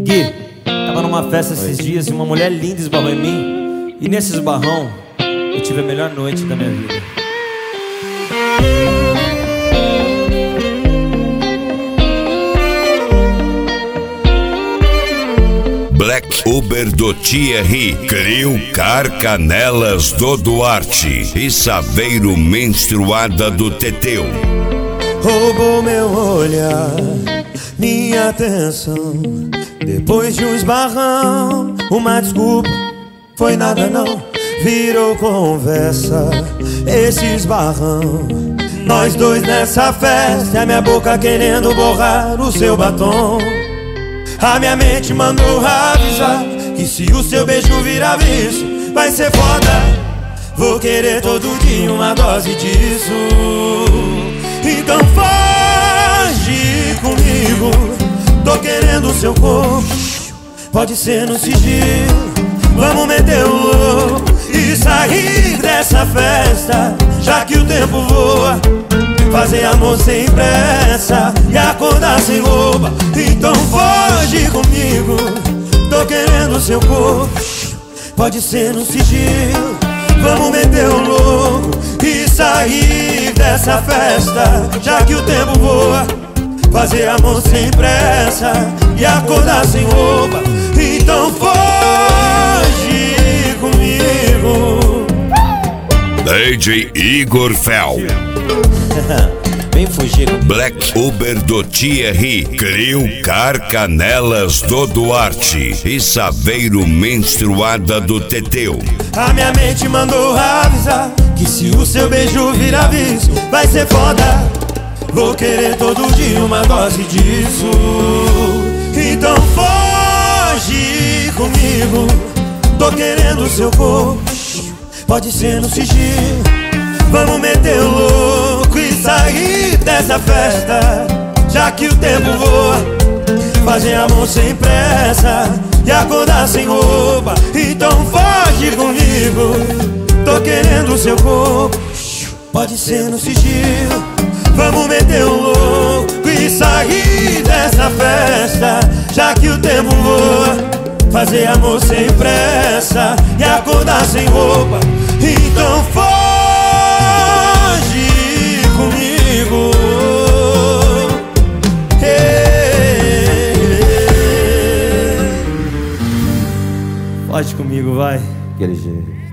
Gui, tava numa festa esses dias e uma mulher linda esbarrou em mim. E nesse esbarrão, eu tive a melhor noite da minha vida. Black Uber do Thierry, Crio Carcanelas do Duarte e Saveiro Menstruada do Teteu. Roubou meu olhar, minha atenção. Depois de um esbarrão, uma desculpa, foi nada não. Virou conversa, esse esbarrão. Nós dois nessa festa, a minha boca querendo borrar o seu batom. A minha mente mandou avisar que se o seu beijo virar vício, vai ser foda. Vou querer todo dia uma dose disso. Então foge comigo, tô querendo o seu corpo. Pode ser no sigilo, vamos meter o louco e sair dessa festa, já que o tempo voa. Fazer amor sem pressa e acordar sem roupa. Então foge comigo, tô querendo o seu corpo. Pode ser no sigilo, vamos meter o louco e sair dessa festa, já que o tempo voa. Fazer amor sem pressa e acordar sem roupa. Então foge comigo. DJ Igor Fel. Vem fugir comigo. Black Uber do Thierry, Crio Carcanelas do Duarte e Saveiro Menstruada do Teteu. A minha mente mandou avisar que se o seu beijo virar vício, vai ser foda. Vou querer todo dia uma dose disso. Então foge comigo, tô querendo o seu corpo. Pode ser no sigilo, vamos meter o louco e sair dessa festa, já que o tempo voa. Fazer amor sem pressa e acordar sem roupa. Então foge comigo, tô querendo o seu corpo. Pode ser no sigilo, vamos meter o louco e sair dessa festa, já que o tempo voa. Fazer amor sem pressa e acordar sem roupa. Então foge comigo. Foge comigo, vai. Aquele jeito.